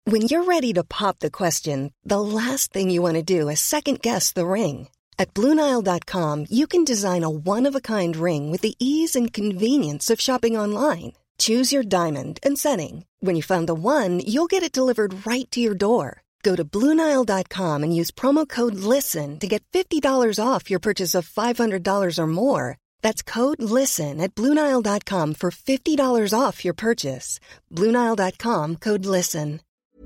When you're ready to pop the question, the last thing you want to do is second-guess the ring. At BlueNile.com, you can design a one-of-a-kind ring with the ease and convenience of shopping online. Choose your diamond and setting. When you find the one, you'll get it delivered right to your door. Go to BlueNile.com and use promo code LISTEN to get $50 off your purchase of $500 or more. That's code LISTEN at BlueNile.com for $50 off your purchase. BlueNile.com, code LISTEN.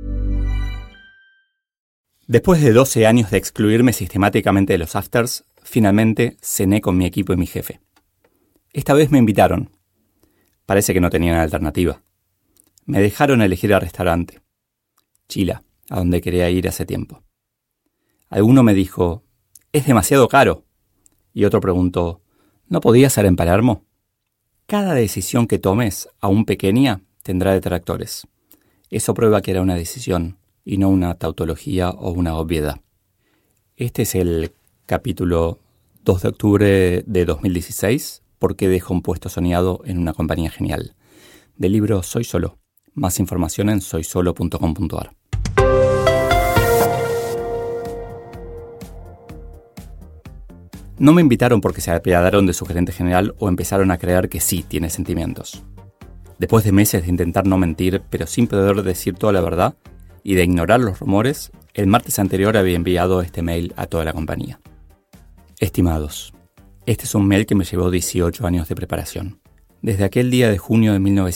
Después de 12 años de excluirme sistemáticamente de los afters, finalmente cené con mi equipo y mi jefe. Esta vez me invitaron. Parece que no tenían alternativa. Me dejaron elegir el restaurante. Chila, a donde quería ir hace tiempo. Alguno me dijo, es demasiado caro. Y otro preguntó, ¿no podía ser en Palermo? Cada decisión que tomes, aún pequeña, tendrá detractores. Eso prueba que era una decisión y no una tautología o una obviedad. Este es el capítulo 2 de octubre de 2016, ¿Por qué dejo un puesto soñado en una compañía genial? Del libro Soy Solo. Más información en soysolo.com.ar. No me invitaron porque se apiadaron de su gerente general o empezaron a creer que sí tiene sentimientos. Después de meses de intentar no mentir, pero sin poder decir toda la verdad, y de ignorar los rumores, el martes anterior había enviado este mail a toda la compañía. Estimados, este es un mail que me llevó 18 años de preparación. Desde aquel día de junio de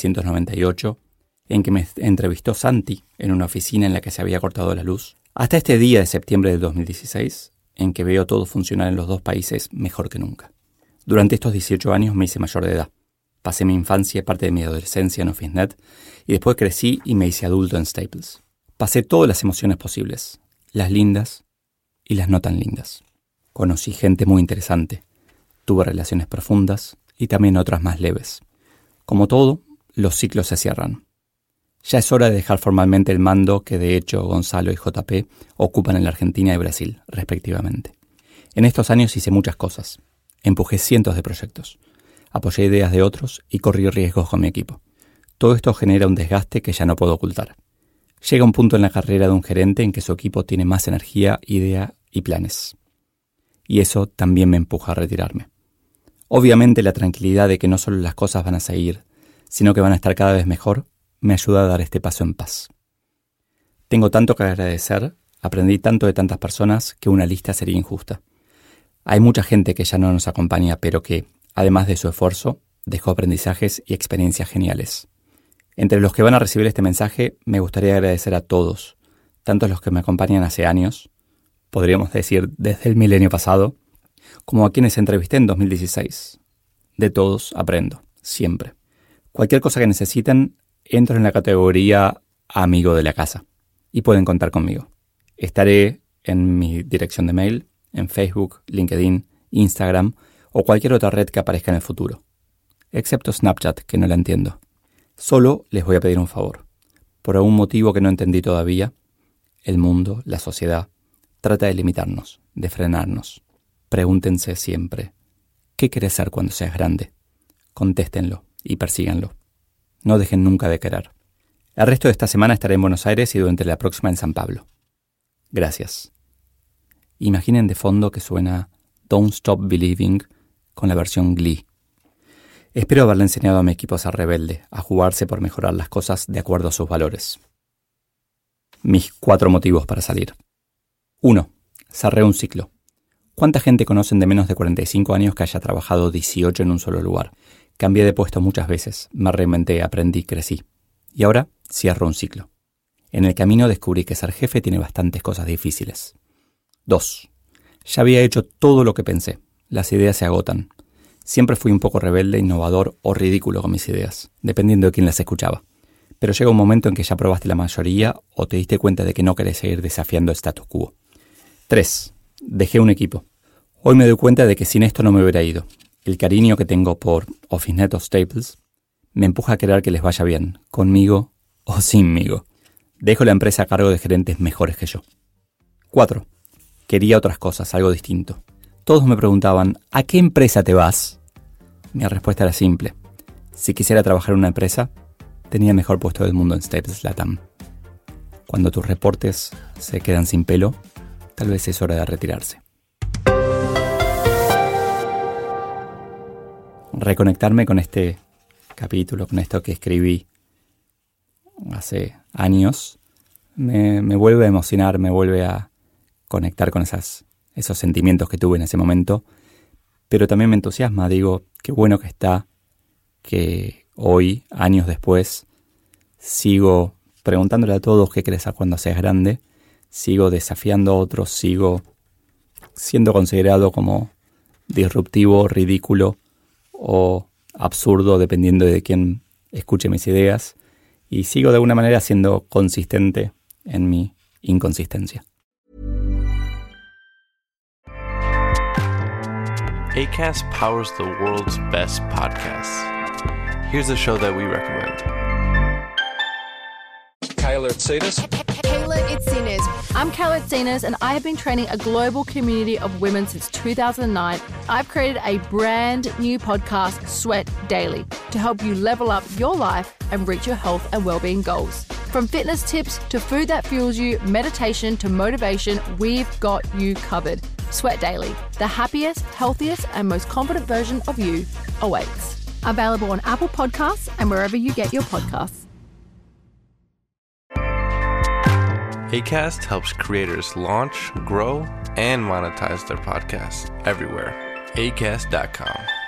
1998, en que me entrevistó Santi en una oficina en la que se había cortado la luz, hasta este día de septiembre de 2016, en que veo todo funcionar en los dos países mejor que nunca. Durante estos 18 años me hice mayor de edad. Pasé mi infancia y parte de mi adolescencia en OfficeNet, y después crecí y me hice adulto en Staples. Pasé todas las emociones posibles, las lindas y las no tan lindas. Conocí gente muy interesante, tuve relaciones profundas y también otras más leves. Como todo, los ciclos se cierran. Ya es hora de dejar formalmente el mando que de hecho Gonzalo y JP ocupan en la Argentina y Brasil, respectivamente. En estos años hice muchas cosas. Empujé cientos de proyectos. Apoyé ideas de otros y corrí riesgos con mi equipo. Todo esto genera un desgaste que ya no puedo ocultar. Llega un punto en la carrera de un gerente en que su equipo tiene más energía, idea y planes. Y eso también me empuja a retirarme. Obviamente la tranquilidad de que no solo las cosas van a seguir, sino que van a estar cada vez mejor, me ayuda a dar este paso en paz. Tengo tanto que agradecer, aprendí tanto de tantas personas que una lista sería injusta. Hay mucha gente que ya no nos acompaña, pero que, además de su esfuerzo, dejó aprendizajes y experiencias geniales. Entre los que van a recibir este mensaje, me gustaría agradecer a todos, tanto los que me acompañan hace años, podríamos decir desde el milenio pasado, como a quienes entrevisté en 2016. De todos aprendo, siempre. Cualquier cosa que necesiten, entro en la categoría amigo de la casa y pueden contar conmigo. Estaré en mi dirección de mail, en Facebook, LinkedIn, Instagram o cualquier otra red que aparezca en el futuro. Excepto Snapchat, que no la entiendo. Solo les voy a pedir un favor. Por algún motivo que no entendí todavía, el mundo, la sociedad, trata de limitarnos, de frenarnos. Pregúntense siempre, ¿qué querés ser cuando seas grande? Contéstenlo y persíganlo. No dejen nunca de querer. El resto de esta semana estaré en Buenos Aires y durante la próxima en San Pablo. Gracias. Imaginen de fondo que suena Don't Stop Believing con la versión Glee. Espero haberle enseñado a mi equipo a ser rebelde, a jugarse por mejorar las cosas de acuerdo a sus valores. Mis 4 motivos para salir. 1. Cerré un ciclo. ¿Cuánta gente conocen de menos de 45 años que haya trabajado 18 en un solo lugar? Cambié de puesto muchas veces, me reinventé, aprendí, crecí. Y ahora cierro un ciclo. En el camino descubrí que ser jefe tiene bastantes cosas difíciles. 2. Ya había hecho todo lo que pensé. Las ideas se agotan. Siempre fui un poco rebelde, innovador o ridículo con mis ideas, dependiendo de quién las escuchaba. Pero llega un momento en que ya probaste la mayoría o te diste cuenta de que no querés seguir desafiando el status quo. 3. Dejé un equipo. Hoy me doy cuenta de que sin esto no me hubiera ido. El cariño que tengo por OfficeNet o Staples me empuja a querer que les vaya bien, conmigo o sinmigo. Dejo la empresa a cargo de gerentes mejores que yo. 4. Quería otras cosas, algo distinto. Todos me preguntaban, ¿a qué empresa te vas? Mi respuesta era simple. Si quisiera trabajar en una empresa, tenía el mejor puesto del mundo en Staples LATAM. Cuando tus reportes se quedan sin pelo, tal vez es hora de retirarse. Reconectarme con este capítulo, con esto que escribí hace años, me vuelve a emocionar, me vuelve a conectar con esos sentimientos que tuve en ese momento, pero también me entusiasma. Digo, qué bueno que está, que hoy, años después, sigo preguntándole a todos qué querés hacer cuando seas grande, sigo desafiando a otros, sigo siendo considerado como disruptivo, ridículo o absurdo, dependiendo de quién escuche mis ideas, y sigo de alguna manera siendo consistente en mi inconsistencia. Acast powers the world's best podcasts. Here's a show that we recommend. Kayla Itsinas. Kayla Itsinas. I'm Kayla Itsinas, and I have been training a global community of women since 2009. I've created a brand new podcast, Sweat Daily, to help you level up your life and reach your health and well-being goals. From fitness tips to food that fuels you, meditation to motivation, we've got you covered. Sweat Daily, the happiest, healthiest, and most confident version of you awaits. Available on Apple Podcasts and wherever you get your podcasts. Acast helps creators launch, grow, and monetize their podcasts everywhere. Acast.com.